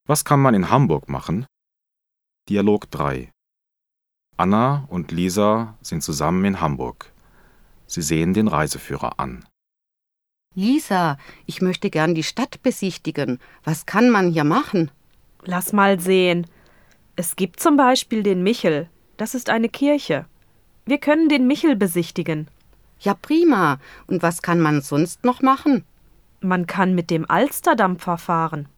Was kann man in Hamburg machen? Dialog 3. Anna und Lisa sind zusammen in Hamburg. Sie sehen den Reiseführer an. Lisa, ich möchte gern die Stadt besichtigen. Was kann man hier machen? Lass mal sehen. Es gibt zum Beispiel den Michel. Das ist eine Kirche. Wir können den Michel besichtigen. Ja, prima. Und was kann man sonst noch machen? Man kann mit dem Alsterdampfer fahren.